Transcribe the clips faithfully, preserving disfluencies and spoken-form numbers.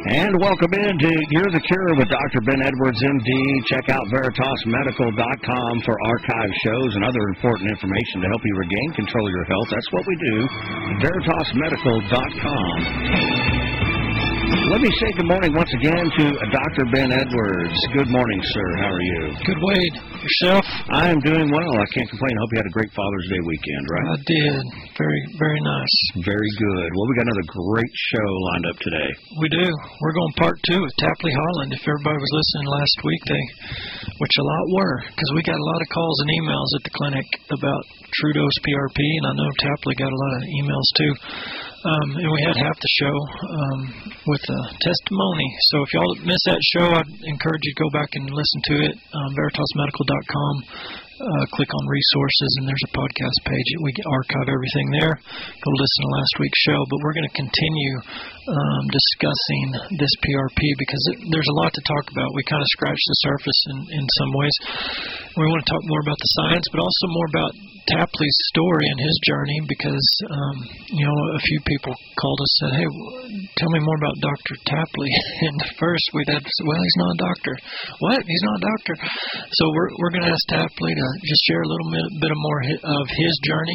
And welcome in to You're the Cure with Doctor Ben Edwards, M D. Check out Veritas Medical dot com for archive shows and other important information to help you regain control of your health. That's what we do. Veritas Medical dot com. Let me say good morning once again to Doctor Ben Edwards. Good morning, sir. How are you? Good, Wade. Yourself? I am doing well. I can't complain. I hope you had a great Father's Day weekend, right? I did. Very, very nice. Very good. Well, we got another great show lined up today. We do. We're going part two with Tapley Harland. If everybody was listening last week, they, which a lot were, because we got a lot of calls and emails at the clinic about True-Dose P R P, and I know Tapley got a lot of emails too. Um, and we had half the show um, with a testimony. So if y'all miss that show, I'd encourage you to go back and listen to it. Um, Veritas Medical dot com. Uh, click on resources, and there's a podcast page. We archive everything there. Go listen to last week's show. But we're going to continue um, discussing this P R P because it, there's a lot to talk about. We kind of scratched the surface in, in some ways. We want to talk more about the science, but also more about Tapley's story and his journey because, um, you know, a few people called us and said, hey, tell me more about Doctor Tapley. And first we'd have to say, well, he's not a doctor. What? He's not a doctor. So we're we're going to ask Tapley to just share a little bit, bit of more of his journey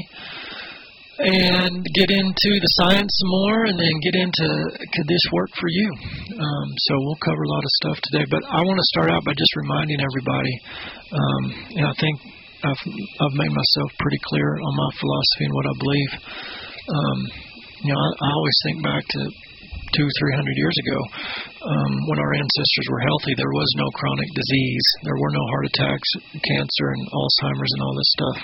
and get into the science some more and then get into could this work for you. Um, so we'll cover a lot of stuff today. But I want to start out by just reminding everybody, um, and I think I've, I've made myself pretty clear on my philosophy and what I believe. Um, you know, I, I always think back to two, three hundred years ago um, when our ancestors were healthy. There was no chronic disease. There were no heart attacks, cancer, and Alzheimer's and all this stuff.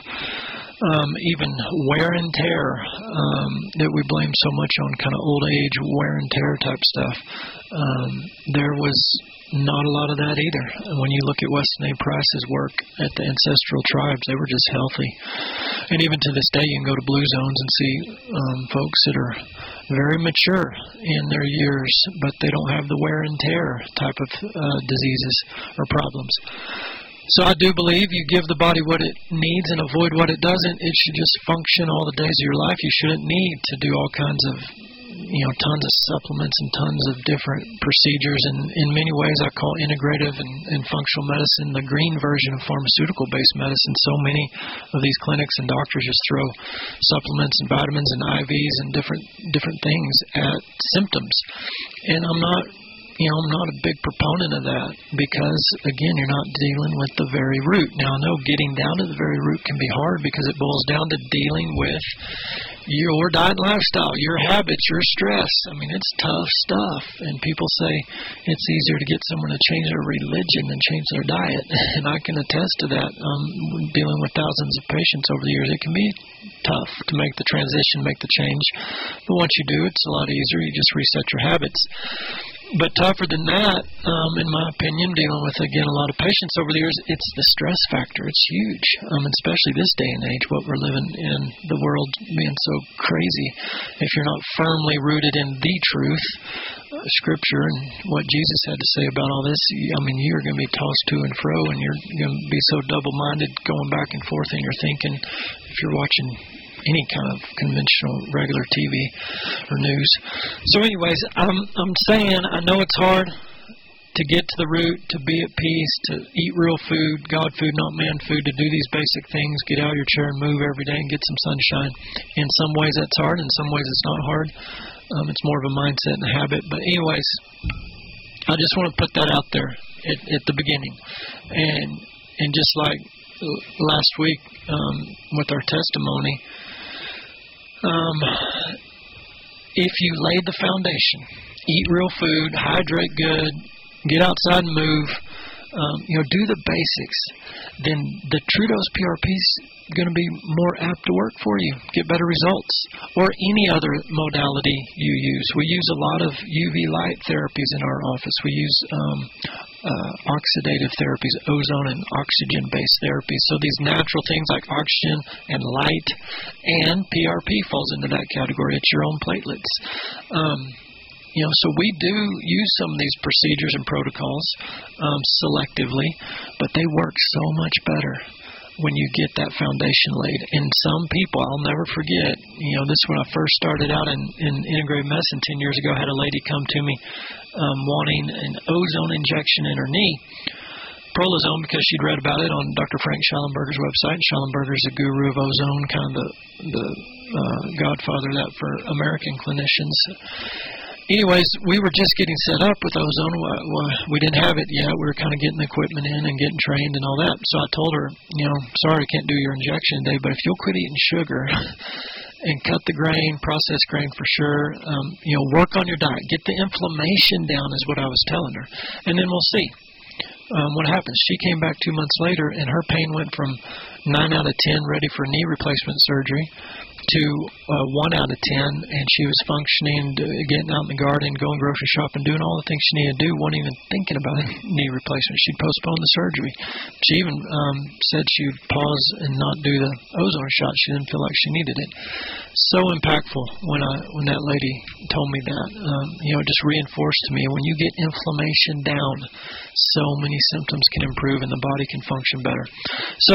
Um, even wear and tear um, that we blame so much on kind of old age wear and tear type stuff. Um, there was not a lot of that either. When you look at Weston A. Price's work at the ancestral tribes, they were just healthy. And even to this day, you can go to blue zones and see um, folks that are very mature in their years, but they don't have the wear and tear type of uh, diseases or problems. So I do believe you give the body what it needs and avoid what it doesn't. It should just function all the days of your life. You shouldn't need to do all kinds of, you know, tons of supplements and tons of different procedures. And in many ways, I call integrative and, and functional medicine the green version of pharmaceutical-based medicine. So many of these clinics and doctors just throw supplements and vitamins and I Vs and different different things at symptoms. And I'm not... You know, I'm not a big proponent of that because, again, you're not dealing with the very root. Now, I know getting down to the very root can be hard because it boils down to dealing with your diet and lifestyle, your habits, your stress. I mean, it's tough stuff. And people say it's easier to get someone to change their religion than change their diet. And I can attest to that. Um, dealing with thousands of patients over the years, it can be tough to make the transition, make the change. But once you do, it's a lot easier. You just reset your habits. But tougher than that, um, in my opinion, dealing with, again, a lot of patients over the years, it's the stress factor. It's huge, um, especially this day and age, what we're living in, the world being so crazy. If you're not firmly rooted in the truth, uh, Scripture, and what Jesus had to say about all this, I mean, you're going to be tossed to and fro, and you're going to be so double-minded going back and forth in your thinking if you're watching any kind of conventional regular T V or news. So anyways, I'm I'm saying I know it's hard to get to the root, to be at peace, to eat real food, God food, not man food, to do these basic things, get out of your chair and move every day and get some sunshine. In some ways that's hard, in some ways it's not hard. Um, it's more of a mindset and a habit. But anyways, I just want to put that out there at, at the beginning. And and just like last week um, with our testimony, Um, if you laid the foundation, eat real food, hydrate good, get outside and move, um, you know, do the basics, then the True-Dose P R P is going to be more apt to work for you, get better results, or any other modality you use. We use a lot of U V light therapies in our office. We use um, uh, oxidative therapies, ozone and oxygen-based therapies. So these natural things like oxygen and light, and P R P falls into that category. It's your own platelets. Um, You know, so we do use some of these procedures and protocols um, selectively, but they work so much better when you get that foundation laid. And some people, I'll never forget, you know, this when I first started out in, in integrative medicine ten years ago, I had a lady come to me um, wanting an ozone injection in her knee. Prolozone, because she'd read about it on Doctor Frank Schallenberger's website. Schallenberger's the guru of ozone, kind of the, the uh, godfather of that for American clinicians. Anyways, we were just getting set up with ozone. We didn't have it yet. We were kind of getting the equipment in and getting trained and all that. So I told her, you know, sorry, I can't do your injection today, but if you'll quit eating sugar and cut the grain, processed grain for sure, um, you know, work on your diet, get the inflammation down is what I was telling her. And then we'll see. Um, what happens? She came back two months later, and her pain went from nine out of ten ready for knee replacement surgery to uh, one out of ten, and she was functioning, getting out in the garden, going grocery shopping, doing all the things she needed to do, wasn't even thinking about a knee replacement. She'd postpone the surgery. She even um, said she would pause and not do the ozone shot. She didn't feel like she needed it. So impactful when I when that lady told me that. Um, you know, it just reinforced to me, when you get inflammation down, so many symptoms can improve and the body can function better. So,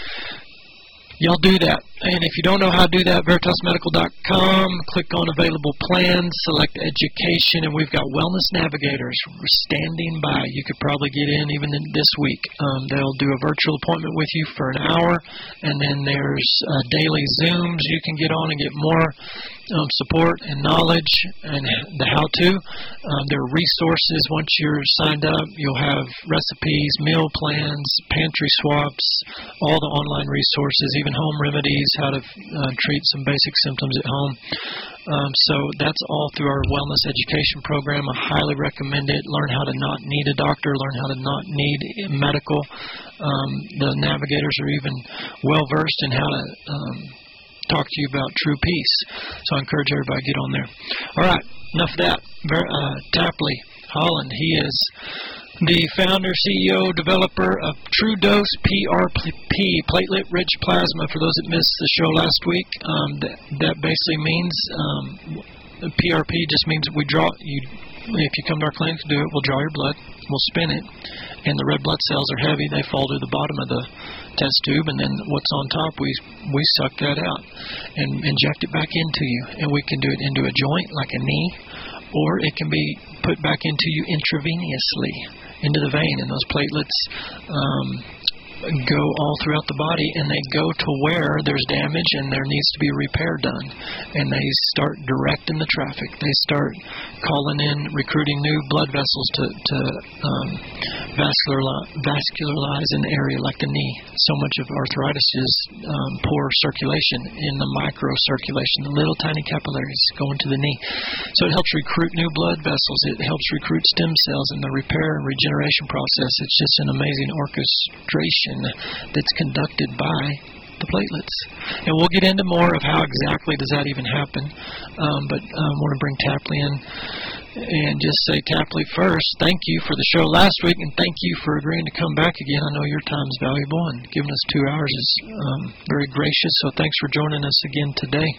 y'all do that. And if you don't know how to do that, veritas medical dot com, click on available plans, select education, and we've got wellness navigators standing by. You could probably get in even in this week. Um, they'll do a virtual appointment with you for an hour, and then there's uh, daily Zooms you can get on and get more um, support and knowledge and the how-to. Um, there are resources. Once you're signed up, you'll have recipes, meal plans, pantry swaps, all the online resources, even home remedies, how to uh, treat some basic symptoms at home. Um, so that's all through our wellness education program. I highly recommend it. Learn how to not need a doctor, learn how to not need medical. Um, the navigators are even well-versed in how to um, talk to you about true peace. So I encourage everybody to get on there. All right, enough of that. Uh, Tapley Holland, he is the founder, C E O, developer of True Dose P R P, platelet-rich plasma. For those that missed the show last week, um, that, that basically means um, P R P just means we draw you. If you come to our clinic to do it, we'll draw your blood, we'll spin it, and the red blood cells are heavy. They fall to the bottom of the test tube, and then what's on top, we we suck that out and inject it back into you. And we can do it into a joint like a knee, or it can be put back into you intravenously into the vein, and those platelets um, go all throughout the body, and they go to where there's damage and there needs to be repair done, and they start directing the traffic. They start calling in, recruiting new blood vessels to, to um, vascularize, vascularize an area like the knee. So much of arthritis is um, poor circulation in the microcirculation, the little tiny capillaries going to the knee. So it helps recruit new blood vessels. It helps recruit stem cells in the repair and regeneration process. It's just an amazing orchestration that's conducted by the platelets. And we'll get into more of how exactly does that even happen. Um, but I um, want to bring Tapley in and just say, Tapley, first, thank you for the show last week, and thank you for agreeing to come back again. I know your time's valuable, and giving us two hours is um, very gracious, so thanks for joining us again today.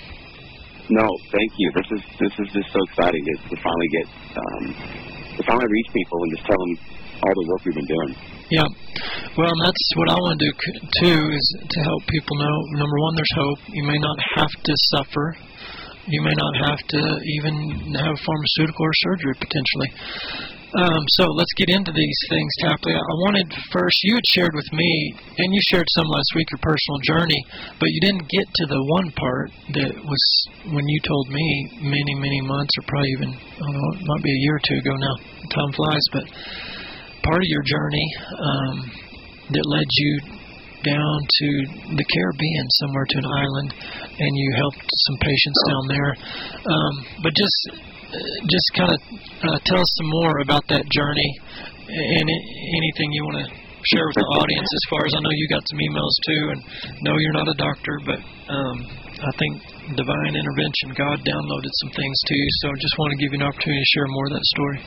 No, thank you. This is this is just so exciting to, to finally get, um, to finally reach people and just tell them all the work we've been doing. Yeah. Well, and that's what I want to do, too, is to help people know, number one, there's hope. You may not have to suffer. You may not have to even have pharmaceutical or surgery, potentially. Um, so let's get into these things, Tapley. I wanted first, you had shared with me, and you shared some last week, your personal journey, but you didn't get to the one part that was when you told me many, many months, or probably even, I don't know, it might be a year or two ago now. Time flies, but part of your journey um, that led you down to the Caribbean, somewhere to an island, and you helped some patients down there. Um, but just just kind of uh, tell us some more about that journey and anything you want to share with the audience as far as, I know you got some emails too, and no, you're not a doctor, but um, I think divine intervention, God downloaded some things to you, so I just want to give you an opportunity to share more of that story.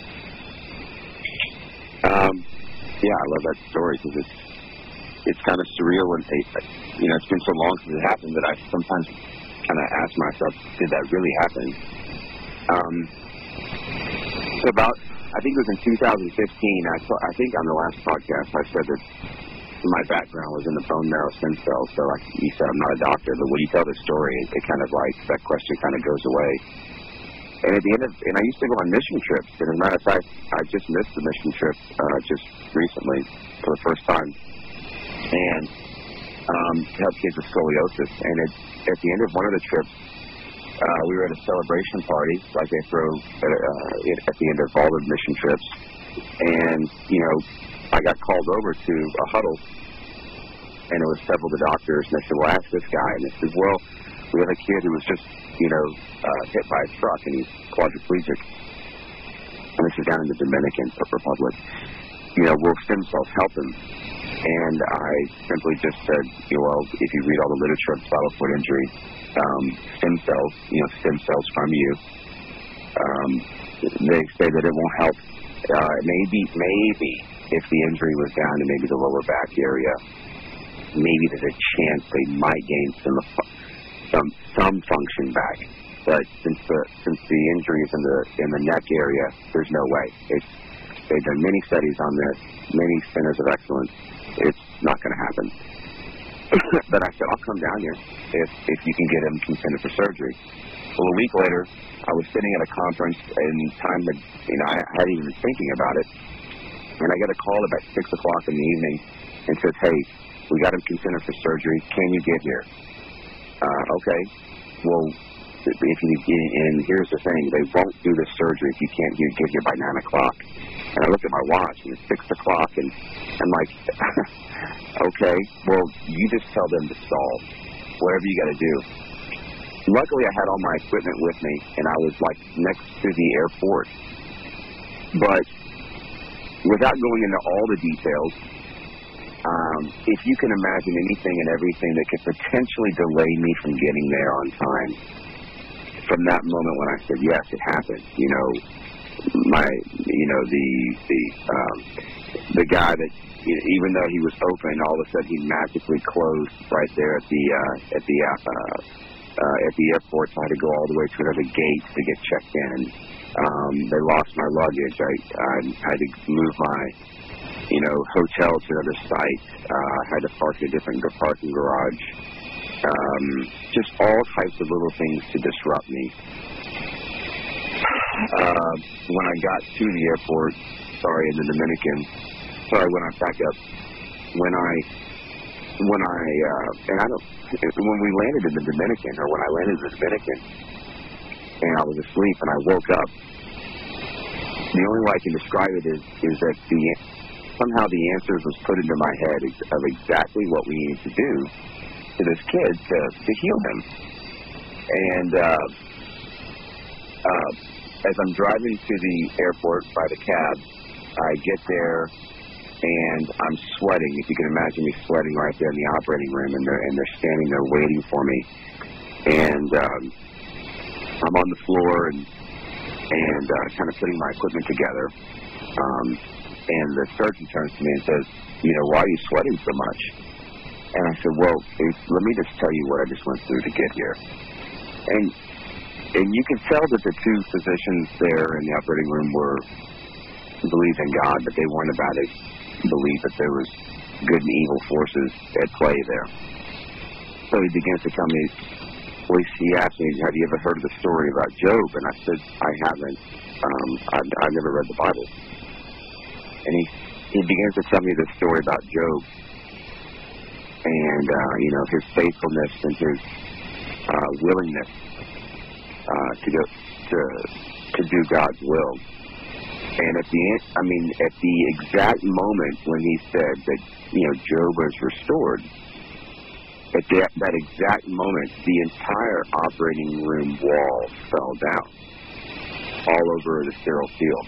Um, yeah, I love that story because it's it's kind of surreal, and you know, it's been so long since it happened that I sometimes kind of ask myself, did that really happen? Um, so about, I think it was in two thousand fifteen. I thought, I think on the last podcast I said that my background was in the bone marrow stem cells. So like you said, I'm not a doctor, but when you tell the story, it, it kind of like that question kind of goes away. And at the end of, and I used to go on mission trips, and as a matter of fact, I just missed the mission trip uh, just recently for the first time, and um, to help kids with scoliosis. And it, at the end of one of the trips, uh, we were at a celebration party, like they throw at, uh, at the end of all the mission trips, and, you know, I got called over to a huddle, and it was several of the doctors, and they said, well, ask this guy, and they said, well, we have a kid who was just, you know, uh, hit by a truck, and he's quadriplegic. And this is down in the Dominican Republic. You know, will stem cells help him? And I simply just said, you know, well, if you read all the literature on spinal cord injury, um, stem cells, you know, stem cells from you, um, they say that it won't help. Uh, maybe, maybe if the injury was down to maybe the lower back area, maybe there's a chance they might gain some some some function back. But since the since the injury is in the in the neck area, there's no way. It's they've done many studies on this, many centers of excellence. It's not going to happen. But I said, I'll come down here if if you can get him consented for surgery. Well, a week later, I was sitting at a conference, and time that you know I hadn't even been thinking about it, and I got a call about six o'clock in the evening, and says, "Hey, we got him consented for surgery. Can you get here?" Uh, okay. Well, if you and here's the thing, they won't do the surgery if you can't get here by nine o'clock. And I looked at my watch, and it's six o'clock, and I'm like, okay, well, you just tell them to stall, whatever you got to do. Luckily, I had all my equipment with me, and I was like next to the airport. But without going into all the details, Um, if you can imagine anything and everything that could potentially delay me from getting there on time, from that moment when I said yes, it happened. You know, my, you know, the the um, the guy that you know, even though he was open, all of a sudden he magically closed right there at the uh, at the uh, uh, at the airport. So I had to go all the way to another gate to get checked in. Um, they lost my luggage. I, I had to move my you know, hotel to another site, uh, had to park in a different parking garage, um, just all types of little things to disrupt me. Uh, when I got to the airport, sorry, in the Dominican, sorry, when I back up, when I, when I, uh, and I don't, when we landed in the Dominican, or when I landed in the Dominican, and I was asleep and I woke up, the only way I can describe it is, is that the somehow the answers was put into my head of exactly what we needed to do to this kid to, to heal him. And uh, uh, as I'm driving to the airport by the cab, I get there and I'm sweating. If you can imagine me sweating right there in the operating room, and they're, and they're standing there waiting for me. And um, I'm on the floor and, and uh, kind of putting my equipment together. Um, And the surgeon turns to me and says, you know, why are you sweating so much? And I said, well, let me just tell you what I just went through to get here. And and you can tell that the two physicians there in the operating room were believed in God, but they weren't about to believe that there was good and evil forces at play there. So he begins to tell me, well, he asked me, have you ever heard of the story about Job? And I said, I haven't. Um, I've, I've never read the Bible. And he, he begins to tell me the story about Job and, uh, you know, his faithfulness and his uh, willingness uh, to go to to do God's will. And at the end, I mean, at the exact moment when he said that, you know, Job was restored, at that, that exact moment, the entire operating room wall fell down all over the sterile field.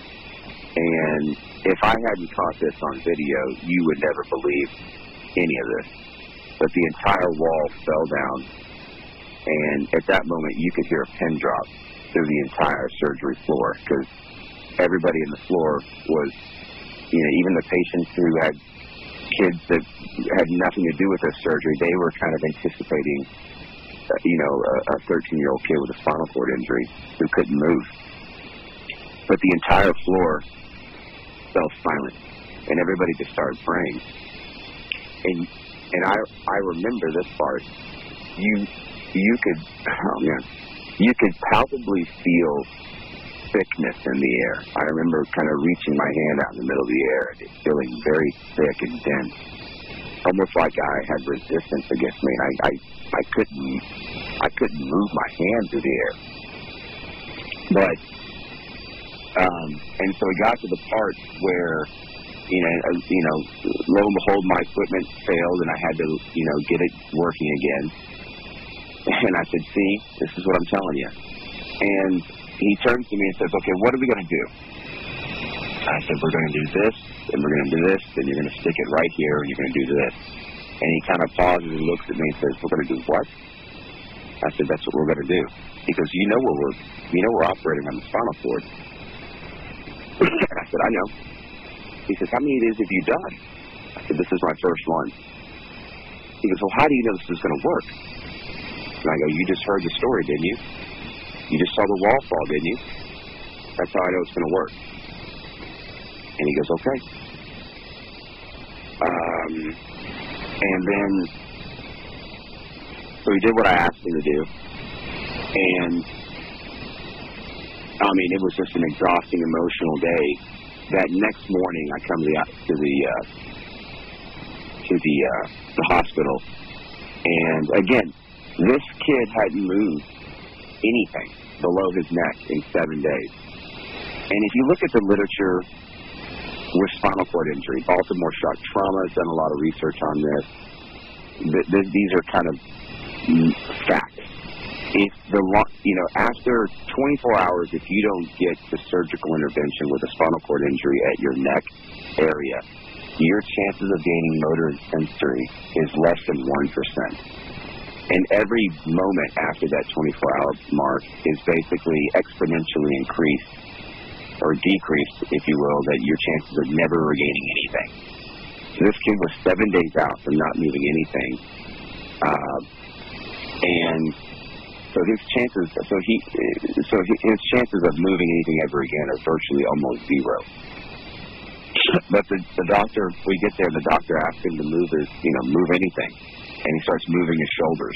And if I hadn't caught this on video, you would never believe any of this. But the entire wall fell down, and at that moment, you could hear a pin drop through the entire surgery floor, because everybody in the floor was, you know, even the patients who had kids that had nothing to do with their surgery, they were kind of anticipating, uh, you know, a thirteen-year-old kid with a spinal cord injury who couldn't move. But the entire floor fell silent, and everybody just started praying. And and I I remember this part. You you could oh man, you could palpably feel thickness in the air. I remember kind of reaching my hand out in the middle of the air and it feeling very thick and dense, almost like I had resistance against me. And I, I, I couldn't, I couldn't move my hand through the air. But, um, and so we got to the part where, you know, uh, you know, lo and behold, my equipment failed and I had to, you know, get it working again. And I said, see, this is what I'm telling you. And he turns to me and says, okay, what are we going to do? I said, we're going to do this, and we're going to do this, and you're going to stick it right here, and you're going to do this. And he kind of pauses and looks at me and says, we're going to do what? I said, that's what we're going to do. He goes, you know where we're, you know we're operating on the spinal cord. I said, I know. He says, how many of these have you done? I said, this is my first one. He goes, well, how do you know this is going to work? And I go, you just heard the story, didn't you? You just saw the wall fall, didn't you? That's how I know it's going to work. And he goes, okay. Um, and then, so he did what I asked him to do. And, I mean, it was just an exhausting, emotional day. That next morning, I come to the, to the, uh, to the, uh, the hospital. And, again, this kid hadn't moved anything below his neck in seven days. And if you look at the literature with spinal cord injury, Baltimore Shock Trauma has done a lot of research on this. Th th these are kind of facts. If the you know after twenty-four hours, if you don't get the surgical intervention with a spinal cord injury at your neck area, your chances of gaining motor and sensory is less than one percent. And every moment after that twenty-four hour mark is basically exponentially increased or decreased, if you will, that your chances of never regaining anything. So this kid was seven days out from not moving anything. Uh, and so his chances, so he, so his chances of moving anything ever again are virtually almost zero. But the, the doctor, we get there, the doctor asks him to move his, you know, move anything. And he starts moving his shoulders.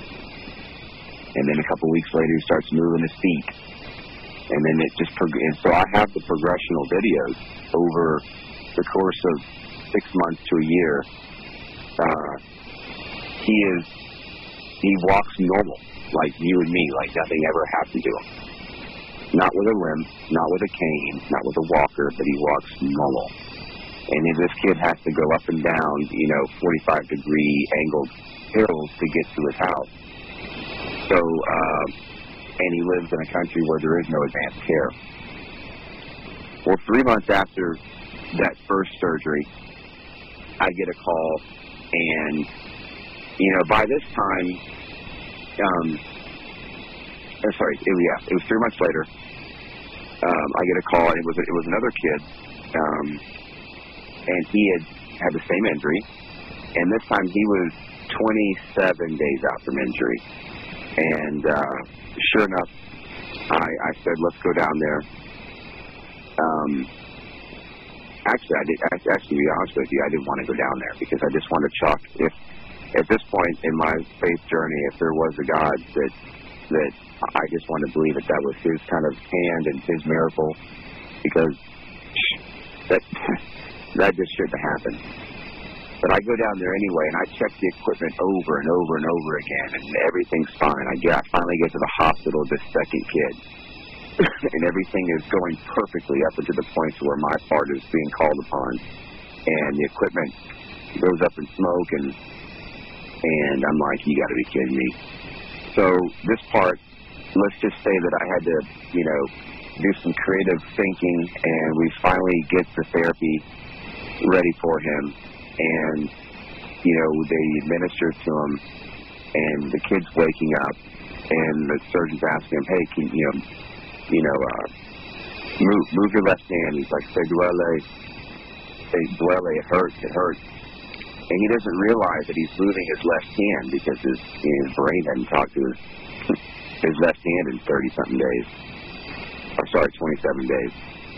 And then a couple weeks later, he starts moving his feet. And then it just, prog and so I have the progressional videos over the course of six months to a year. Uh, he is, he walks normal, like you and me, like nothing ever happened to him. Not with a limb, not with a cane, not with a walker, but he walks normal. And if this kid has to go up and down, you know, forty-five degree angled hills to get to his house. So, uh, and he lives in a country where there is no advanced care. Well, three months after that first surgery, I get a call, and, you know, by this time, um, oh, sorry, it, yeah, it was three months later, um, I get a call, and it was, it was another kid, um, and he had had the same injury, and this time he was twenty-seven days out from injury. And uh, sure enough, I, I said, let's go down there. Um, actually, I did, actually, to be honest with you, I didn't want to go down there because I just wanted to chalk. If at this point in my faith journey, if there was a God, that that I just wanted to believe that that was His kind of hand and His miracle, because that. That just shouldn't have happened. But I go down there anyway, and I check the equipment over and over and over again, and everything's fine. I, get, I finally get to the hospital with this second kid, and everything is going perfectly up until the point where my part is being called upon, and the equipment goes up in smoke, and and I'm like, you got to be kidding me. So this part, let's just say that I had to, you know, do some creative thinking, and we finally get the therapy ready for him, and you know, they administer to him, and the kid's waking up, and the surgeon's asking him, hey, can you know, you know, uh, move, move your left hand. He's like, say duele, say duele, it hurts, it hurts, and he doesn't realize that he's moving his left hand because his his brain hadn't talked to his his left hand in thirty something days, or sorry, twenty-seven days.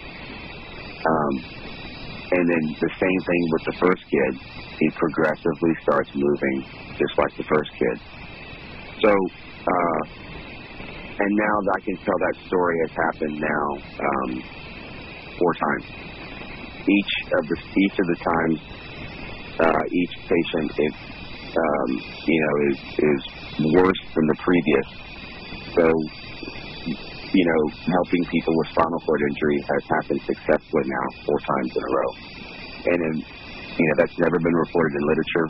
Um. And then the same thing with the first kid. He progressively starts moving just like the first kid. So, uh, and now I can tell that story has happened now um, four times. Each of the each of the times, uh, each patient, it, um, you know, is is worse than the previous. So, you know, helping people with spinal cord injury has happened successfully now four times in a row, and in, you know, that's never been reported in literature.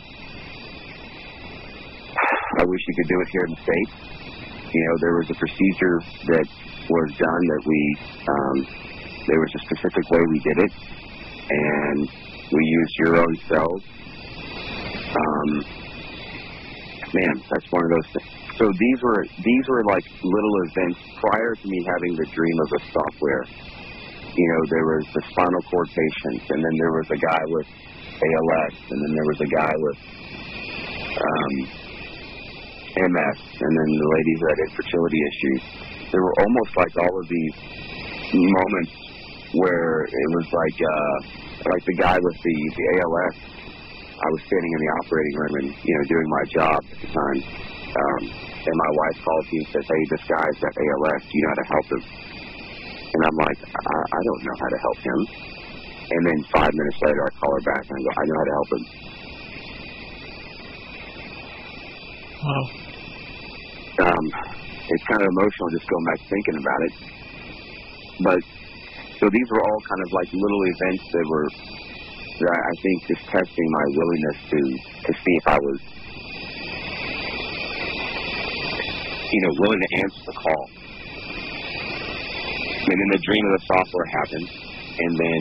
I wish you could do it here in the States. You know, there was a procedure that was done that we, um, there was a specific way we did it, and we used your own cells. Um, man, that's one of those things. So these were, these were like little events prior to me having the dream of the software. You know, there was the spinal cord patient, and then there was a guy with A L S, and then there was a guy with, um, M S, and then the lady who had infertility issues. There were almost like all of these moments where it was like, uh, like the guy with the, the A L S. I was standing in the operating room and, you know, doing my job at the time. Um, and my wife calls me and says, hey, this guy's got A L S. Do you know how to help him? And I'm like, I, I don't know how to help him. And then five minutes later, I call her back and I go, I know how to help him. Wow. Um, it's kind of emotional just going back thinking about it. But, so these were all kind of like little events that were, that I think, just testing my willingness to, to see if I was, you know, willing to answer the call. And then the dream of the software happened, and then,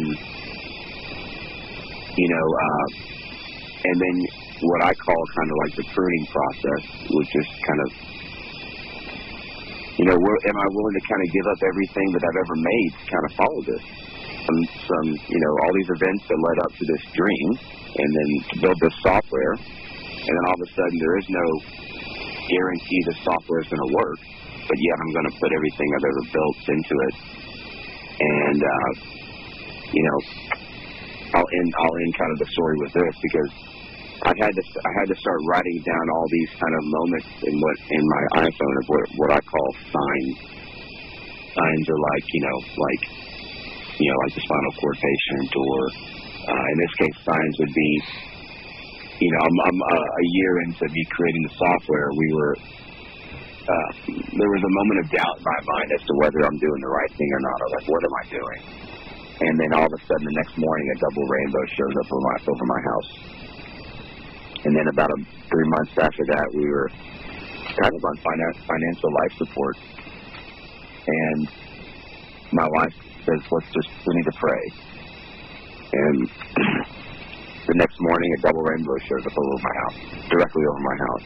you know, uh, and then what I call kind of like the pruning process, which is kind of, you know, am I willing to kind of give up everything that I've ever made to kind of follow this? Some, some, you know, all these events that led up to this dream, and then to build this software, and then all of a sudden there is no guarantee the software is going to work, but yet I'm going to put everything I've ever built into it. And, uh, you know, I'll end, I'll end kind of the story with this, because I had to, I had to start writing down all these kind of moments in what, in my iPhone of what, what I call signs. Signs are like, you know, like, you know, like the spinal cord patient, or, uh, in this case, signs would be, you know, I'm, I'm uh, a year into me creating the software, we were, uh, there was a moment of doubt in my mind as to whether I'm doing the right thing or not. I was like, what am I doing? And then all of a sudden, the next morning, a double rainbow shows up over my, over my house. And then about a, three months after that, we were kind of on finan- financial life support. And my wife says, let's just, we need to pray. And the next morning, a double rainbow shows up over my house, directly over my house.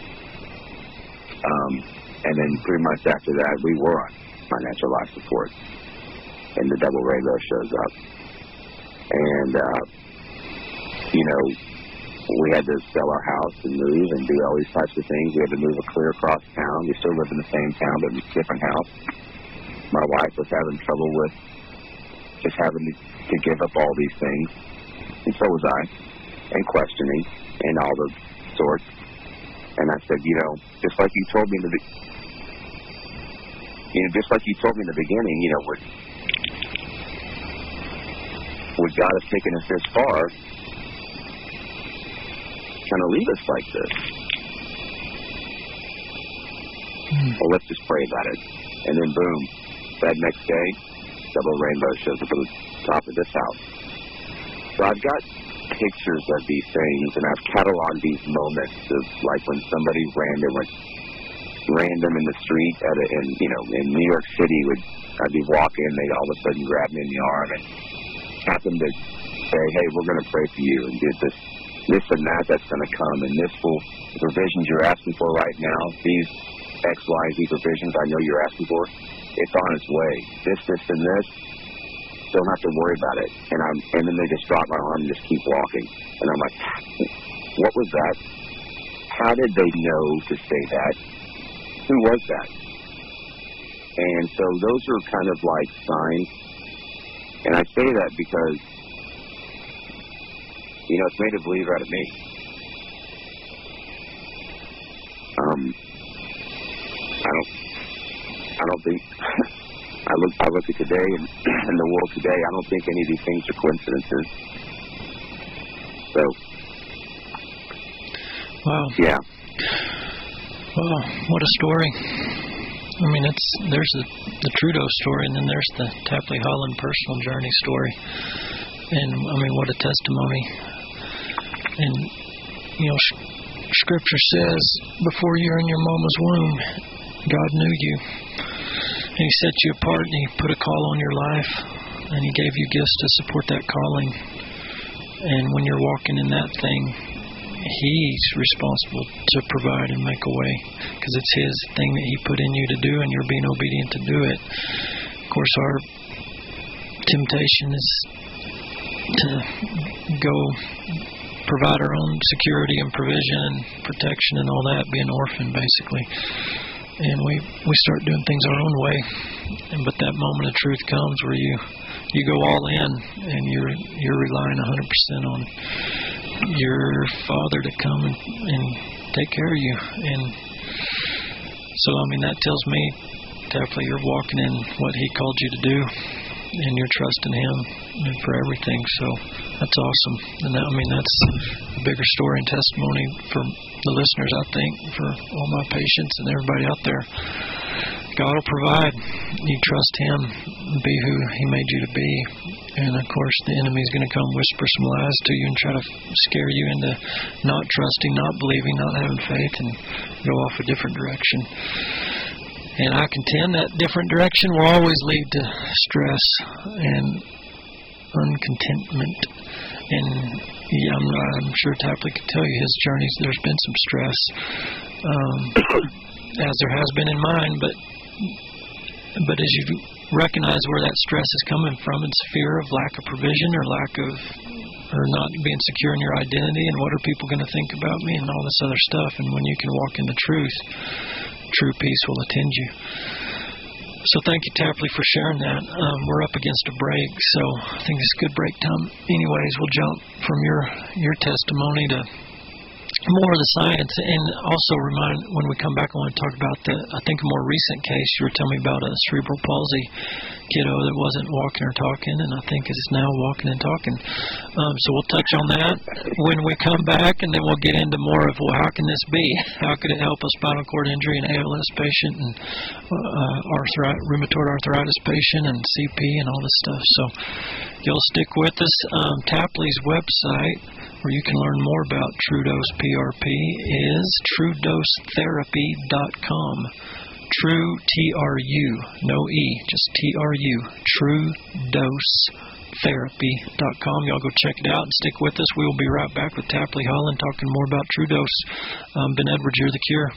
Um, and then three months after that, we were on financial life support. And the double rainbow shows up. And, uh, you know, we had to sell our house and move and do all these types of things. We had to move clear across town. We still live in the same town, but in a different house. My wife was having trouble with just having to, to give up all these things. And so was I. And questioning and all the sorts. And I said, you know, just like you told me in the, you know, just like you told me in the beginning, you know, we're, would God have taken us this far, kind of leave us like this? Hmm. Well, let's just pray about it. And then boom, that next day, double rainbow shows up at the top of this house. So I've got pictures of these things, and I've cataloged these moments of like when somebody random went random in the street at a, in you know in New York City would I'd be walking, they'd all of a sudden grab me in the arm and happen to say, hey, we're going to pray for you and get this this and that that's going to come, and this will the provisions you're asking for right now, these X, Y, Z provisions I know you're asking for, it's on its way. This, this, and this. Don't have to worry about it. And I'm, and then they just drop my arm and just keep walking. And I'm like, what was that? How did they know to say that? Who was that? And so those are kind of like signs. And I say that because, you know, it's made a believer out of me. Um, I don't, look I look at today and in the world today, I don't think any of these things are coincidences. So, wow. Yeah. Wow, what a story. I mean, it's there's the, the Trudeau story, and then there's the Tapley Holland personal journey story. And, I mean, what a testimony. And, you know, Scripture says, before you were in your mama's womb, God knew you. And He set you apart, and He put a call on your life, and He gave you gifts to support that calling. And when you're walking in that thing, He's responsible to provide and make a way, because it's His thing that He put in you to do, and you're being obedient to do it. Of course, our temptation is to go provide our own security and provision and protection and all that, be an orphan basically. And we, we start doing things our own way. And but that moment of truth comes where you you go all in, and you're you're relying one hundred percent on your Father to come and, and take care of you. And so, I mean, that tells me definitely you're walking in what He called you to do, and you're trusting Him for everything. So that's awesome. And that, I mean, that's a bigger story and testimony for the listeners, I think, for all my patients and everybody out there. God will provide. You trust Him, be who He made you to be. And, of course, the enemy's going to come whisper some lies to you and try to scare you into not trusting, not believing, not having faith, and go off a different direction. And I contend that different direction will always lead to stress and uncontentment. And yeah, I'm, I'm sure Tapley could tell you his journeys, there's been some stress, um, as there has been in mine. But but as you recognize where that stress is coming from, it's fear of lack of provision or lack of, or not being secure in your identity, and what are people going to think about me, and all this other stuff. And when you can walk in the truth, true peace will attend you. So thank you, Tapley, for sharing that. Um, we're up against a break, so I think it's a good break time. Anyways, we'll jump from your your testimony to more of the science, and also remind, when we come back, I want to talk about the, I think, a more recent case. You were telling me about a cerebral palsy kiddo that wasn't walking or talking, and I think is now walking and talking. Um, so we'll touch on that when we come back, and then we'll get into more of, well, how can this be? How could it help a spinal cord injury, an A L S patient, and uh, arthritis, rheumatoid arthritis patient, and C P, and all this stuff. So you'll stick with us. Um, Tapley's website, where you can learn more about TrueDose P R P, is true dose therapy dot com. True, T R U, no E, just T R U, true dose therapy dot com. Y'all go check it out and stick with us. We will be right back with Tapley Holland talking more about TrueDose. Um, Ben Edwards, You're the Cure.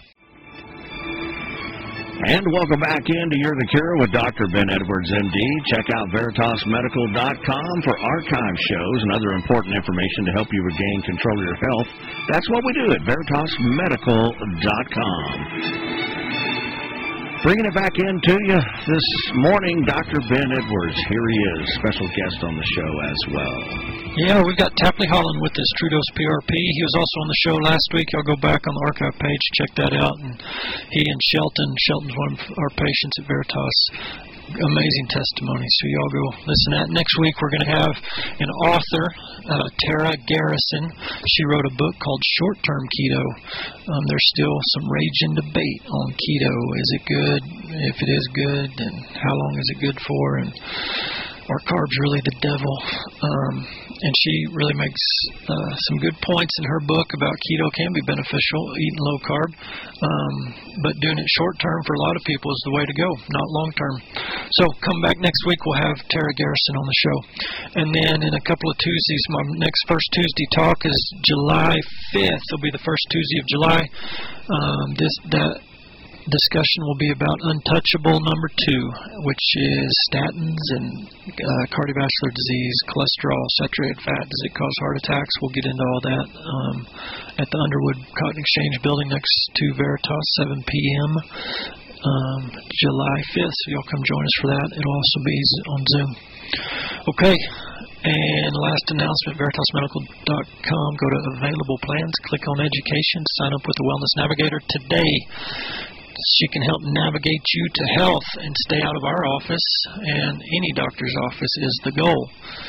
And welcome back into You're the Cure with Doctor Ben Edwards, M D. Check out veritas medical dot com for archive shows and other important information to help you regain control of your health. That's what we do at veritas medical dot com. Bringing it back into you this morning, Doctor Ben Edwards. Here he is, special guest on the show as well. Yeah, we've got Tapley Holland with us, TrueDose P R P. He was also on the show last week. I'll go back on the archive page, check that out. And he and Shelton, Shelton's one of our patients at Veritas. Amazing testimony. So y'all go listen to that. Next week we're going to have an author, uh, Tara Garrison. She wrote a book called Short-Term Keto. Um, there's still some raging debate on keto. Is it good? If it is good, then how long is it good for? And are carbs really the devil? Um, and she really makes uh, some good points in her book about keto can be beneficial, eating low carb, um, but doing it short term for a lot of people is the way to go, not long term. So come back next week. We'll have Tara Garrison on the show. And then in a couple of Tuesdays, my next first Tuesday talk is July fifth. It'll be the first Tuesday of July. Um, this that. discussion will be about untouchable number two, which is statins and uh, cardiovascular disease, cholesterol, saturated fat. Does it cause heart attacks? We'll get into all that um, at the Underwood Cotton Exchange building next to Veritas, seven p.m. Um, July fifth. So y'all come join us for that. It'll also be on Zoom. Okay. And last announcement, veritas medical dot com. Go to available plans, click on education, sign up with the Wellness Navigator today. She can help navigate you to health and stay out of our office, and any doctor's office is the goal.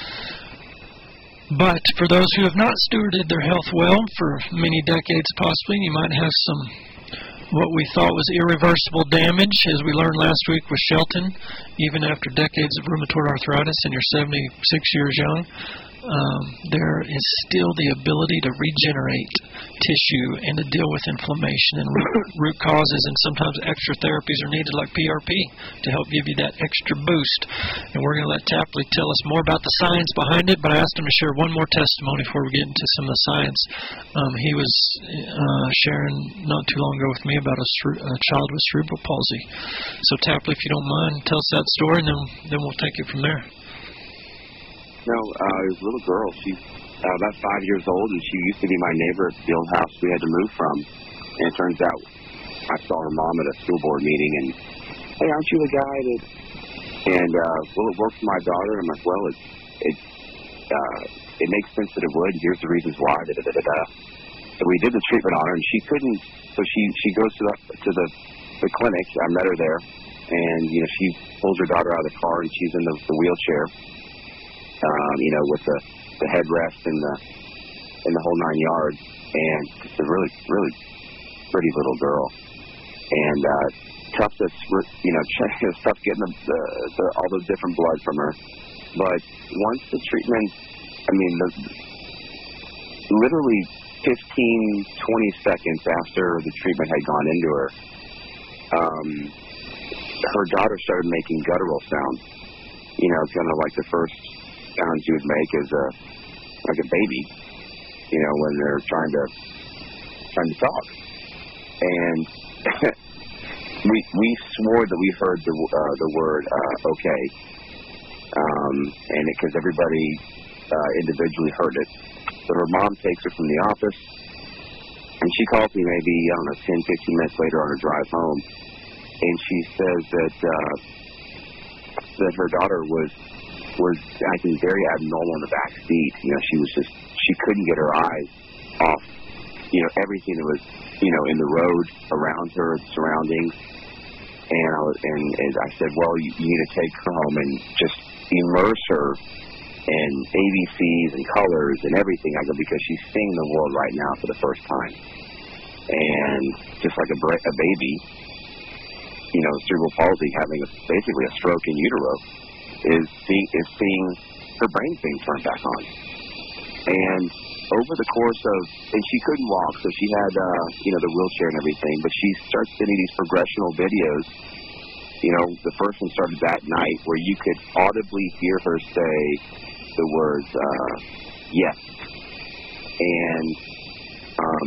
But for those who have not stewarded their health well for many decades possibly, you might have some what we thought was irreversible damage, as we learned last week with Shelton. Even after decades of rheumatoid arthritis and you're seventy-six years young, um, there is still the ability to regenerate tissue and to deal with inflammation and root, root causes, and sometimes extra therapies are needed like P R P to help give you that extra boost. And we're going to let Tapley tell us more about the science behind it, but I asked him to share one more testimony before we get into some of the science. Um, he was uh, sharing not too long ago with me about a, cere- a child with cerebral palsy. So Tapley, if you don't mind, tell us that story, and then, then we'll take it from there. No, uh, it was a little girl. She's uh, about five years old, and she used to be my neighbor at the old house we had to move from. And it turns out I saw her mom at a school board meeting, and, hey, aren't you the guy that... And, uh, will it work for my daughter? And I'm like, well, it, it, uh, it makes sense that it would. Here's the reasons why. Da, da, da, da, da. So we did the treatment on her, and she couldn't... So she, she goes to the, to the, the clinic. I met her there, and, you know, she pulls her daughter out of the car, and she's in the, the wheelchair. Um, you know, with the, the headrest and the and the whole nine yards, and it's a really, really pretty little girl. And uh, tough to, you know, it's tough getting the, the, the, all the different blood from her. But once the treatment, I mean, the, literally fifteen, twenty seconds after the treatment had gone into her, um, her daughter started making guttural sounds. You know, kind of like the first sounds you would make as a like a baby, you know, when they're trying to trying to talk. And we we swore that we heard the uh, the word uh, okay, um, and because everybody uh, individually heard it. But her mom takes her from the office, and she calls me maybe I don't know ten, fifteen minutes later on her drive home, and she says that uh, that her daughter was. was acting very abnormal in the back seat. You know, she was just, she couldn't get her eyes off, you know, everything that was, you know, in the road around her, surroundings. And I was, and, and I said, well, you, you need to take her home and just immerse her in A B Cs and colors and everything. I go, because she's seeing the world right now for the first time. And just like a, a baby, you know, cerebral palsy, having a, basically a stroke in utero, is seeing, is seeing her brain being turned back on. And over the course of, and she couldn't walk, so she had, uh, you know, the wheelchair and everything, but she starts sending these progressional videos. You know, the first one started that night where you could audibly hear her say the words, uh, yes. And, um,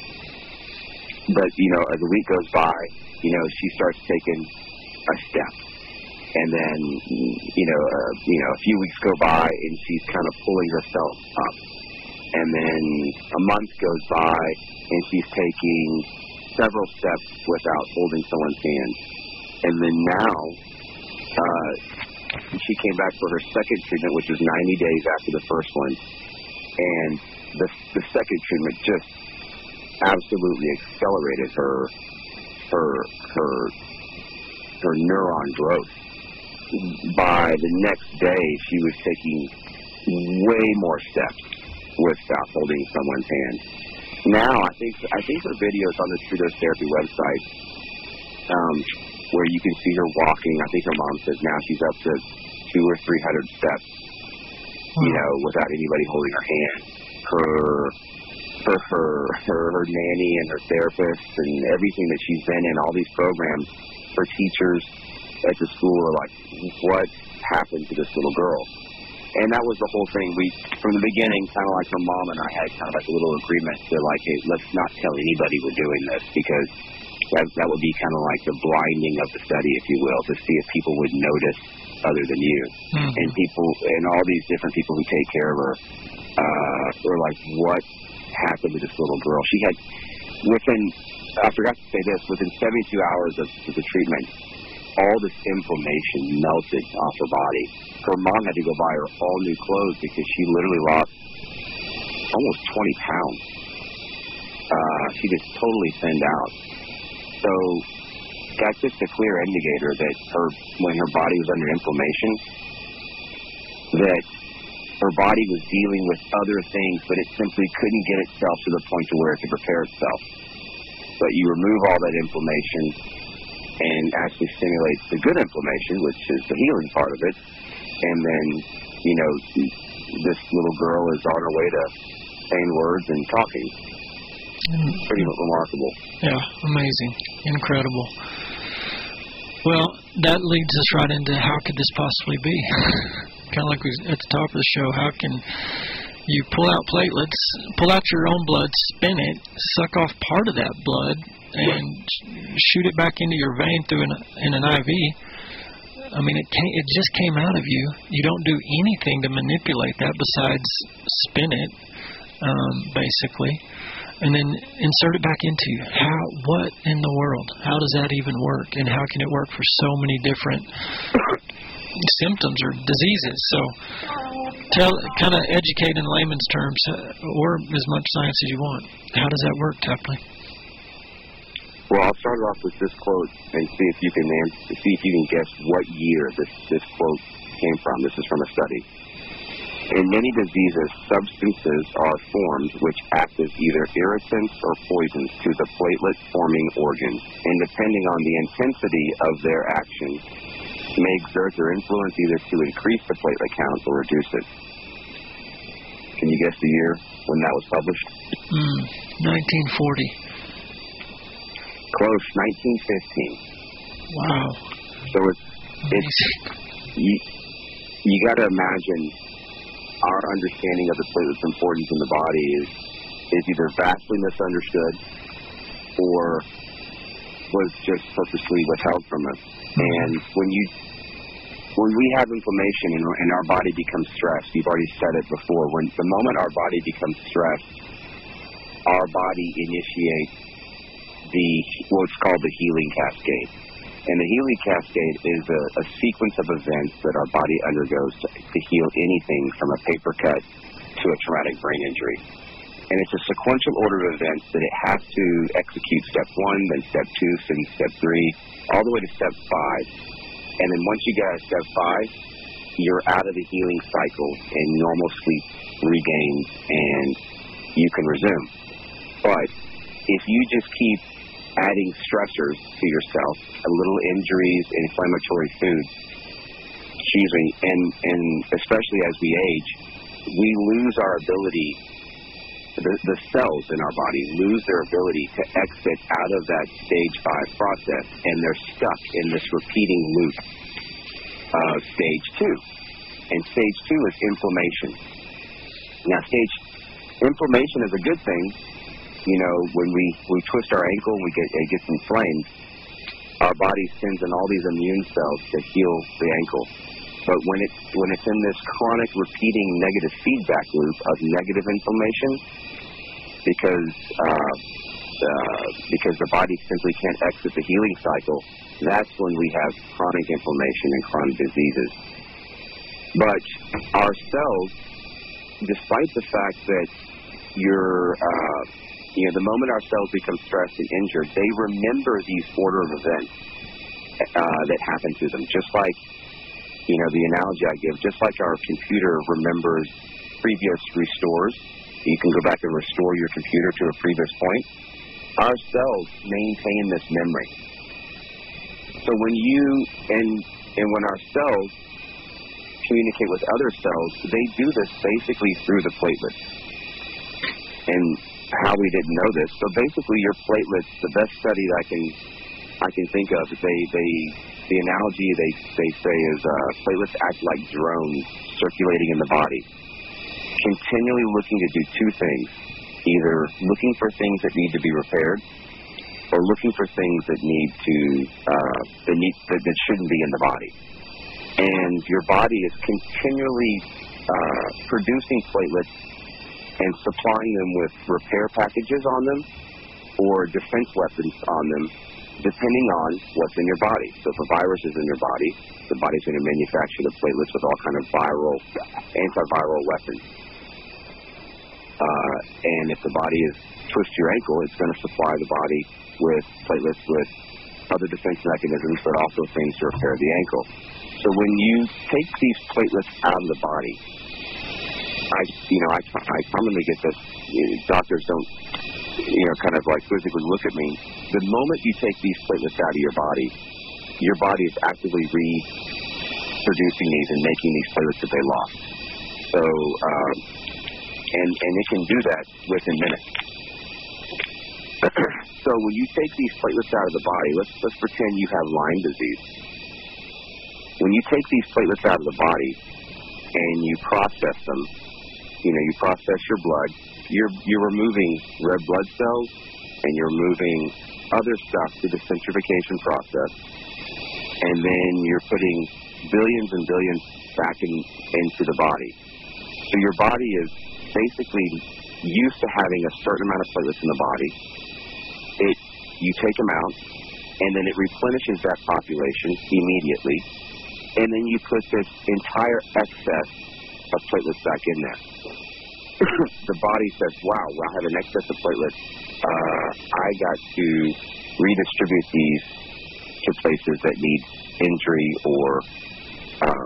but, you know, as the week goes by, you know, she starts taking a step. And then, you know, uh, you know, a few weeks go by, and she's kind of pulling herself up. And then a month goes by, and she's taking several steps without holding someone's hand. And then now, uh, she came back for her second treatment, which was ninety days after the first one. And the the second treatment just absolutely accelerated her her her her neuron growth. By the next day, she was taking way more steps without holding someone's hand. Now, I think I think her videos on the True Dose Therapy website, um, where you can see her walking. I think her mom says now she's up to two or three hundred steps, you know, without anybody holding her hand. Her, her, her, her, her nanny and her therapist and everything that she's been in, all these programs, her teachers at the school are like, what happened to this little girl? And that was the whole thing. We, from the beginning, kind of like her mom and I had kind of like a little agreement to like, hey, let's not tell anybody we're doing this, because that, that would be kind of like the blinding of the study, if you will, to see if people would notice other than you. Mm-hmm. And people, and all these different people who take care of her, uh, were like, what happened to this little girl? She had, within, I forgot to say this, within seventy-two hours of, of the treatment, all this inflammation melted off her body. Her mom had to go buy her all new clothes because she literally lost almost twenty pounds. Uh, she just totally thinned out. So that's just a clear indicator that her, when her body was under inflammation, that her body was dealing with other things, but it simply couldn't get itself to the point to where it could repair itself. But you remove all that inflammation and actually stimulates the good inflammation, which is the healing part of it. And then, you know, this little girl is on her way to saying words and talking. Pretty remarkable. Yeah, amazing. Incredible. Well, that leads us right into how could this possibly be? Kind of like we at the top of the show, how can you pull out platelets, pull out your own blood, spin it, suck off part of that blood, and shoot it back into your vein through an, in an I V? I mean, it came, it just came out of you. You don't do anything to manipulate that besides spin it, um, basically, and then insert it back into you. How? What in the world? How does that even work? And how can it work for so many different symptoms or diseases? So, tell, kind of educate in layman's terms, or as much science as you want. How does that work, Tapley? Well, I'll start off with this quote and see if you can answer, see if you can guess what year this this quote came from. This is from a study. In many diseases, substances are formed which act as either irritants or poisons to the platelet-forming organs, and depending on the intensity of their action, may exert their influence either to increase the platelet count or reduce it. Can you guess the year when that was published? Mm, nineteen forty. Close, nineteen fifteen. Wow. So it's, it's you, you got to imagine our understanding of the platelet's importance in the body is, is either vastly misunderstood or was just purposely withheld from us. And when you, when we have inflammation and, and our body becomes stressed, you've already said it before, when the moment our body becomes stressed, our body initiates the what's called the healing cascade. And the healing cascade is a, a sequence of events that our body undergoes to, to heal anything from a paper cut to a traumatic brain injury. And it's a sequential order of events that it has to execute step one, then step two, then step three, all the way to step five. And then once you get to step five, you're out of the healing cycle and normal sleep regains and you can resume. But if you just keep adding stressors to yourself, a little injuries, inflammatory food, excuse me, and, and especially as we age, we lose our ability, the, the cells in our body lose their ability to exit out of that stage five process, and they're stuck in this repeating loop of stage two. And stage two is inflammation. Now, stage inflammation is a good thing. You know, when we, we twist our ankle and we get it gets inflamed, our body sends in all these immune cells to heal the ankle. But when it's when it's in this chronic, repeating negative feedback loop of negative inflammation, because uh, uh, because the body simply can't exit the healing cycle, that's when we have chronic inflammation and chronic diseases. But our cells, despite the fact that you're uh, You know, the moment our cells become stressed and injured, they remember these order of events uh, that happen to them. Just like, you know, the analogy I give, just like our computer remembers previous restores, you can go back and restore your computer to a previous point. Our cells maintain this memory. So when you, and, and when our cells communicate with other cells, they do this basically through the platelets. And how we didn't know this. So basically your platelets, the best study that I can I can think of, they they the analogy they they say is uh, platelets act like drones circulating in the body, continually looking to do two things: either looking for things that need to be repaired, or looking for things that need to uh, that need that, that shouldn't be in the body. And your body is continually uh, producing platelets and supplying them with repair packages on them or defense weapons on them, depending on what's in your body. So if a virus is in your body, the body's going to manufacture the platelets with all kind of viral, antiviral weapons. Uh, and if the body is twist your ankle, it's going to supply the body with platelets with other defense mechanisms, but also things to repair the ankle. So when you take these platelets out of the body, I, you know, I, I commonly get this, you know, doctors don't, you know, kind of like physically look at me. The moment you take these platelets out of your body, your body is actively reproducing these and making these platelets that they lost. So, um, and, and it can do that within minutes. So when you take these platelets out of the body, let's, let's pretend you have Lyme disease. When you take these platelets out of the body and you process them, you know, you process your blood, you're, you're removing red blood cells and you're removing other stuff through the centrifugation process. And then you're putting billions and billions back in, into the body. So your body is basically used to having a certain amount of platelets in the body. It, you take them out, and then it replenishes that population immediately, and then you put this entire excess of platelets back in there. The body says, wow, I have an excess of platelets. Uh, I got to redistribute these to places that need injury or um,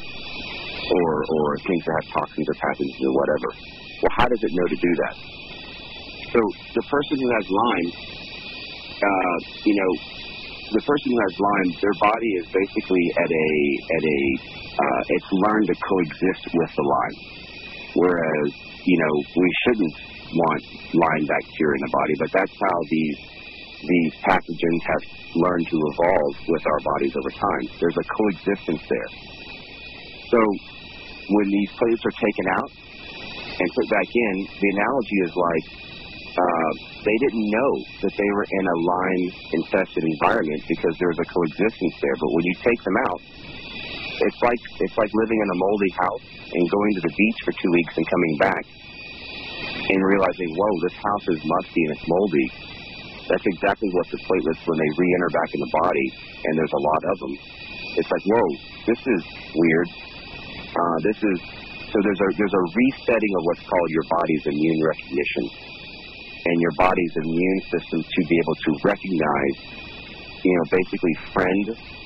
or or things that have toxins or pathogens or whatever. Well, how does it know to do that? So the person who has Lyme, uh, you know, the person who has Lyme, their body is basically at a at a uh, it's learned to coexist with the Lyme, whereas you know we shouldn't want Lyme bacteria in the body, but that's how these these pathogens have learned to evolve with our bodies over time. There's a coexistence there. So when these platelets are taken out and put back in, the analogy is like uh, they didn't know that they were in a Lyme-infested environment because there was a coexistence there. But when you take them out, it's like it's like living in a moldy house and going to the beach for two weeks and coming back and realizing, whoa, this house is musty and it's moldy. That's exactly what the platelets, when they re-enter back in the body, and there's a lot of them, it's like, whoa, this is weird. Uh, this is so there's a there's a resetting of what's called your body's immune recognition, and your body's immune system to be able to recognize, you know, basically friend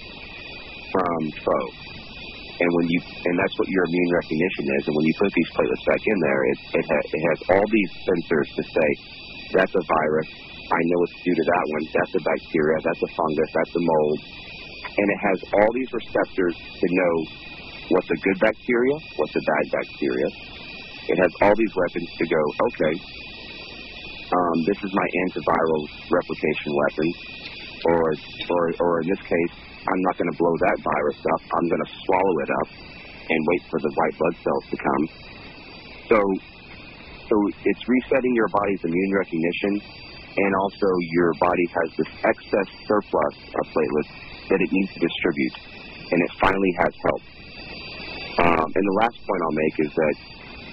from foe. And when you and that's what your immune recognition is. And when you put these platelets back in there, it it, ha, it has all these sensors to say that's a virus. I know what's due to that one. That's a bacteria. That's a fungus. That's a mold. And it has all these receptors to know what's a good bacteria, what's a bad bacteria. It has all these weapons to go, okay, um, this is my antiviral replication weapon. Or, or, or in this case, I'm not going to blow that virus up. I'm going to swallow it up and wait for the white blood cells to come. So, so it's resetting your body's immune recognition. And also your body has this excess surplus of platelets that it needs to distribute, and it finally has help. Um, and the last point I'll make is that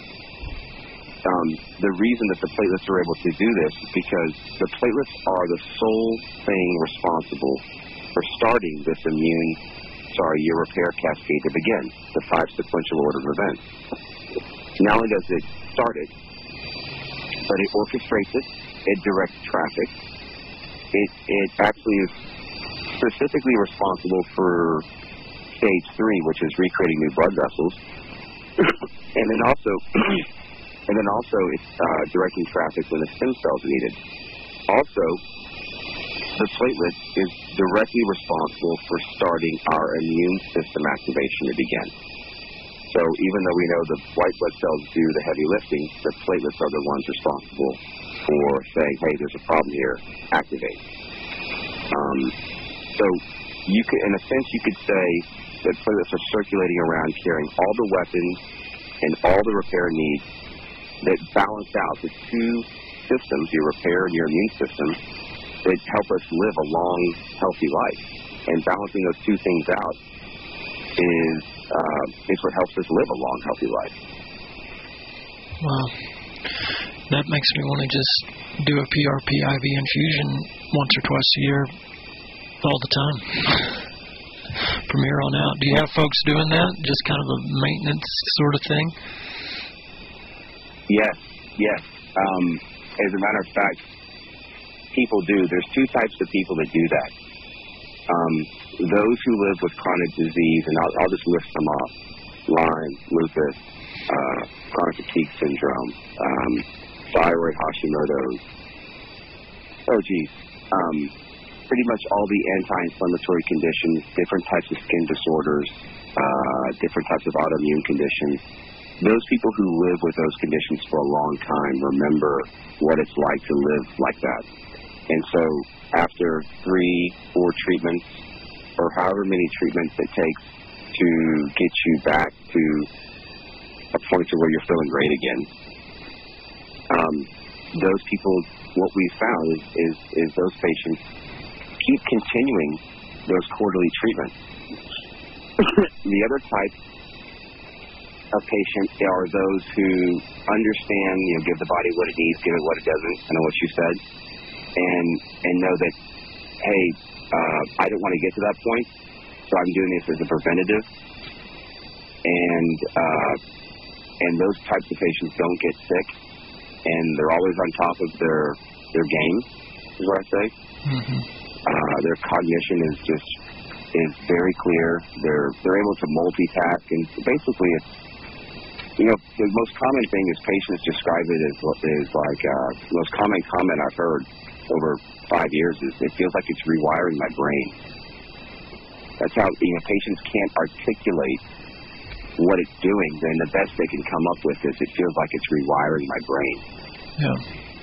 um, the reason that the platelets are able to do this is because the platelets are the sole thing responsible for starting this immune, sorry, your repair cascade to begin, the five sequential order of events. Not only does it start it, but it orchestrates it. It directs traffic. It it actually is specifically responsible for stage three, which is recreating new blood vessels, and then also and then also it's uh, directing traffic when the stem cells are needed. Also, the platelet is directly responsible for starting our immune system activation to begin. So even though we know the white blood cells do the heavy lifting, the platelets are the ones responsible for saying, hey, there's a problem here, activate. Um, so you could, in a sense, you could say that platelets are circulating around carrying all the weapons and all the repair needs that balance out the two systems, your repair and your immune system, that help us live a long, healthy life. And balancing those two things out is uh, is what helps us live a long, healthy life. Wow. That makes me want to just do a P R P I V infusion once or twice a year, all the time, from here on out. Do you have folks doing that, just kind of a maintenance sort of thing? Yes, yes. Um, as a matter of fact, people do. There's two types of people that do that. Um, those who live with chronic disease, and I'll, I'll just list them off: Lyme, lupus, uh, chronic fatigue syndrome, um, thyroid Hashimoto's. Oh, geez. Um, pretty much all the anti-inflammatory conditions, different types of skin disorders, uh, different types of autoimmune conditions. Those people who live with those conditions for a long time remember what it's like to live like that. And so after three, four treatments, or however many treatments it takes to get you back to a point to where you're feeling great again, um, those people, what we found is, is, is those patients keep continuing those quarterly treatments. The other type of patient are those who understand, you know, give the body what it needs, give it what it doesn't. I know what you said, and and know that, hey, uh, I don't want to get to that point, so I'm doing this as a preventative. And uh, and those types of patients don't get sick, and they're always on top of their their game, is what I say. Mm-hmm. Uh, their cognition is just is very clear. They're they're able to multitask, and basically it's, you know, the most common thing is patients describe it as is like uh, the most common comment I've heard over five years is it feels like it's rewiring my brain. That's how, you know, patients can't articulate what it's doing, then the best they can come up with is it feels like it's rewiring my brain. Yeah.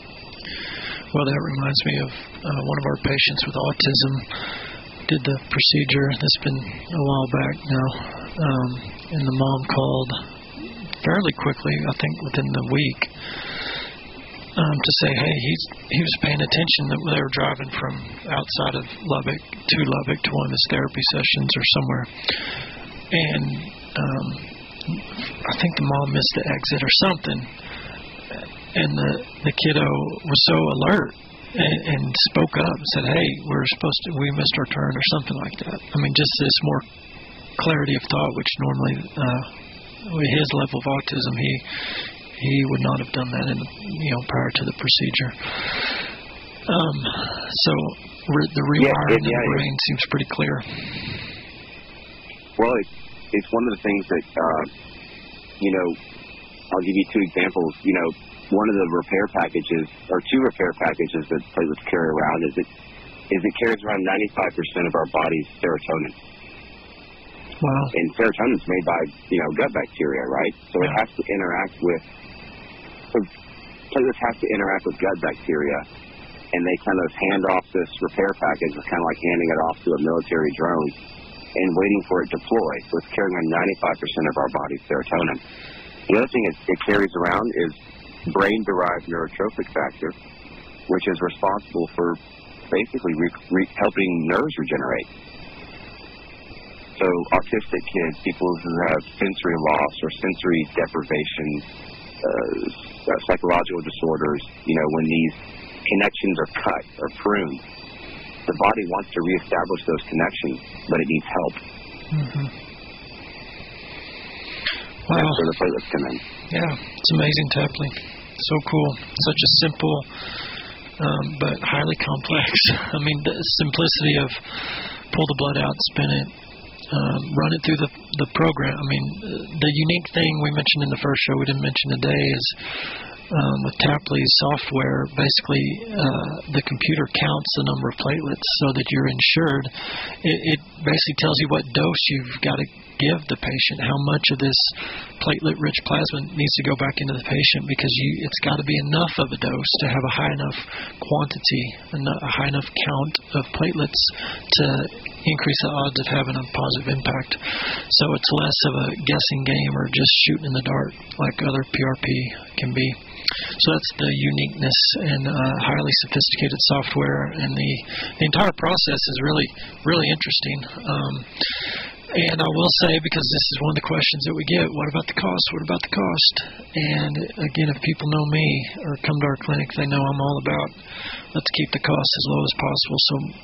Well, that reminds me of uh, one of our patients with autism did the procedure. That's been a while back now. Um, and the mom called fairly quickly, I think within the week, um, to say, hey, he's he was paying attention that they were driving from outside of Lubbock to Lubbock to one of his therapy sessions or somewhere. And um, I think the mom missed the exit or something. And the, the kiddo was so alert and, and spoke up and said, hey, we're supposed to, we missed our turn or something like that. I mean, just this more clarity of thought, which normally, uh, with his level of autism, he he would not have done that in, you know, prior to the procedure. Um, so re- the rewiring yeah, yeah, of the brain seems pretty clear. Well, it's, it's one of the things that, uh, you know, I'll give you two examples. You know, one of the repair packages, or two repair packages that platelets carry around, is it is it carries around ninety-five percent of our body's serotonin. Wow. And serotonin is made by, you know, gut bacteria, right? So yeah. it has to interact with, so platelets have to interact with gut bacteria, and they kind of hand off this repair package, it's kind of like handing it off to a military drone and waiting for it to deploy. So it's carrying around ninety-five percent of our body's serotonin. The other thing it, it carries around is brain-derived neurotrophic factor, which is responsible for basically re- re- helping nerves regenerate. So autistic kids, people who have sensory loss or sensory deprivation, uh, psychological disorders, you know, when these connections are cut or pruned, the body wants to reestablish those connections, but it needs help. Mm-hmm. Wow. That's where the platelets come in. Yeah, it's amazing, Tapley. So cool. Such a simple um, but highly complex. I mean, the simplicity of pull the blood out, spin it, um, run it through the the program. I mean, the unique thing we mentioned in the first show we didn't mention today is um, with Tapley's software, basically uh, the computer counts the number of platelets so that you're insured. It, it basically tells you what dose you've got to give the patient, how much of this platelet-rich plasma needs to go back into the patient, because you, it's got to be enough of a dose to have a high enough quantity, a high enough count of platelets to increase the odds of having a positive impact. So it's less of a guessing game or just shooting in the dark like other P R P can be. So that's the uniqueness and uh, highly sophisticated software, and the, the entire process is really, really interesting. Um, And I will say, because this is one of the questions that we get, what about the cost? What about the cost? And again, if people know me or come to our clinic, they know I'm all about let's keep the cost as low as possible. So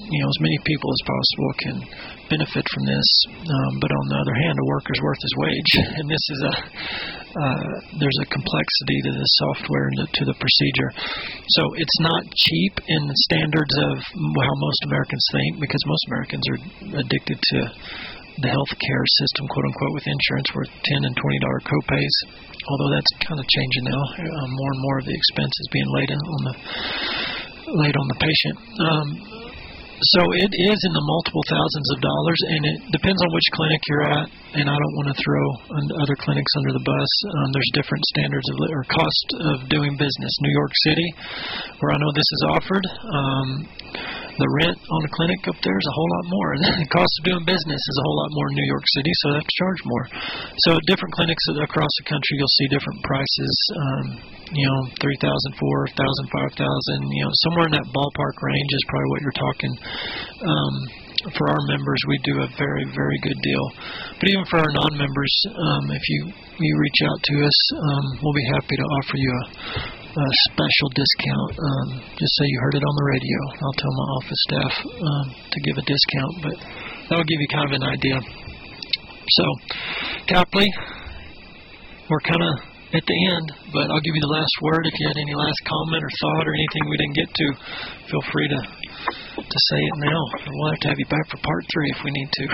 you know, as many people as possible can benefit from this. Um, but on the other hand, a worker's worth his wage, and this is a uh, there's a complexity to the software and to the procedure. So it's not cheap in the standards of how most Americans think, because most Americans are addicted to the healthcare system, quote unquote, with insurance worth ten and twenty dollar copays. Although that's kind of changing now. Uh, more and more of the expense is being laid on the laid on the patient. Um, so it is in the multiple thousands of dollars, and it depends on which clinic you're at. And I don't want to throw other clinics under the bus. Um, there's different standards of or cost of doing business. New York City, where I know this is offered, um, the rent on a clinic up there is a whole lot more. The cost of doing business is a whole lot more in New York City, so they have to charge more. So at different clinics across the country, you'll see different prices. Um, you know, three thousand, four thousand, five thousand. You know, somewhere in that ballpark range is probably what you're talking. Um, for our members, we do a very, very good deal. But even for our non-members, um, if you, you reach out to us, um, we'll be happy to offer you a, a special discount. Um, just say you heard it on the radio. I'll tell my office staff um, to give a discount, but that'll give you kind of an idea. So, Tapley, we're kind of at the end, but I'll give you the last word. If you had any last comment or thought or anything we didn't get to, feel free to to say it now. We'll have to have you back for part three if we need to.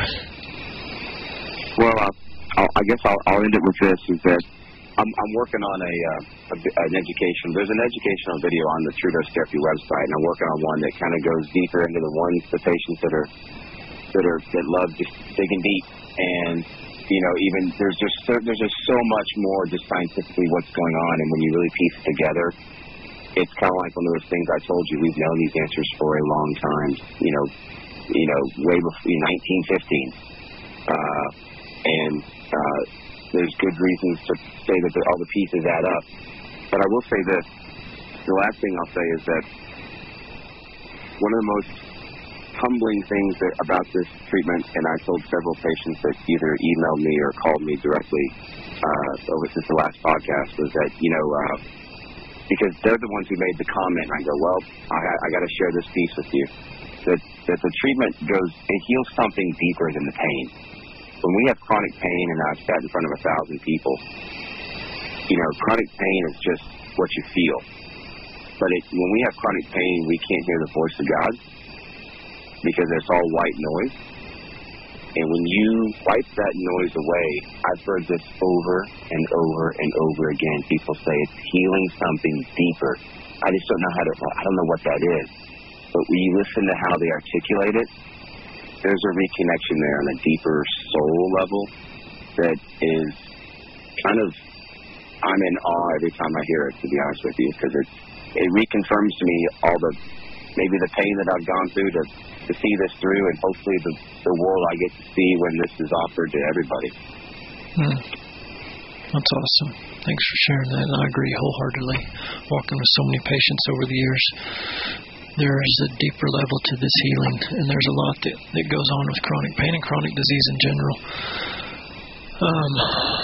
Well, uh, I'll, I guess I'll, I'll end it with this: is that I'm, I'm working on a, uh, a an education. There's an educational video on the True Dose Therapy website, and I'm working on one that kind of goes deeper into the ones the patients that are that are that love just digging deep. And you know, even there's just so, there's just so much more just scientifically what's going on, and when you really piece it together, it's kind of like one of those things I told you. We've known these answers for a long time. You know, you know, way before nineteen fifteen, uh, and uh, there's good reasons to say that the, all the pieces add up. But I will say this: the last thing I'll say is that one of the most humbling things that, about this treatment, and I told several patients that either emailed me or called me directly uh, over since the last podcast, was that, you know, uh, because they're the ones who made the comment, and I go, well, I, I got to share this piece with you, that, that the treatment goes, it heals something deeper than the pain. When we have chronic pain, and I've sat in front of a thousand people, you know, chronic pain is just what you feel. But it, when we have chronic pain, we can't hear the voice of God, because it's all white noise. And when you wipe that noise away, I've heard this over and over and over again. People say it's healing something deeper. I just don't know how to, I don't know what that is. But when you listen to how they articulate it, there's a reconnection there on a deeper soul level that is kind of, I'm in awe every time I hear it, to be honest with you, because it, it reconfirms to me all the, maybe the pain that I've gone through to to see this through, and hopefully the, the world I get to see when this is offered to everybody. Hmm. That's awesome. Thanks for sharing that. And I agree wholeheartedly. Walking with so many patients over the years, there is a deeper level to this healing, and there's a lot that, that goes on with chronic pain and chronic disease in general. Um,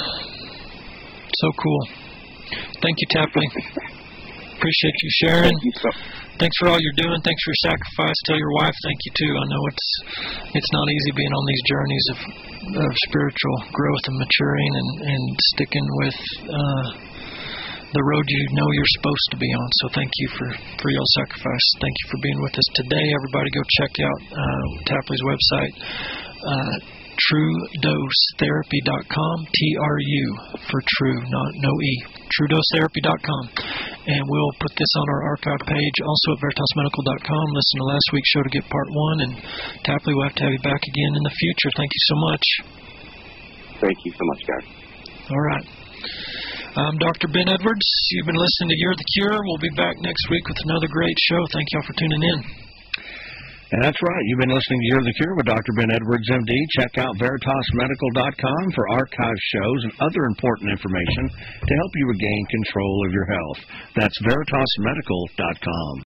so cool. Thank you, Tapley. Appreciate you sharing. Thank you so Thanks for all you're doing. Thanks for your sacrifice. Tell your wife thank you, too. I know it's it's not easy being on these journeys of, of spiritual growth and maturing and, and sticking with uh, the road you know you're supposed to be on. So thank you for, for your sacrifice. Thank you for being with us today. Everybody go check out uh, Tapley's website, uh, true dose therapy dot com, T R U for true, not no E, true dose therapy dot com. And we'll put this on our archive page, also at veritas medical dot com. Listen to last week's show to get part one, and Tapley, we'll have to have you back again in the future. Thank you so much. Thank you so much, guys. All right. I'm Doctor Ben Edwards. You've been listening to You're the Cure. We'll be back next week with another great show. Thank y'all for tuning in. And that's right. You've been listening to You're the Cure with Doctor Ben Edwards, M D. Check out veritas medical dot com for archive shows and other important information to help you regain control of your health. That's veritas medical dot com.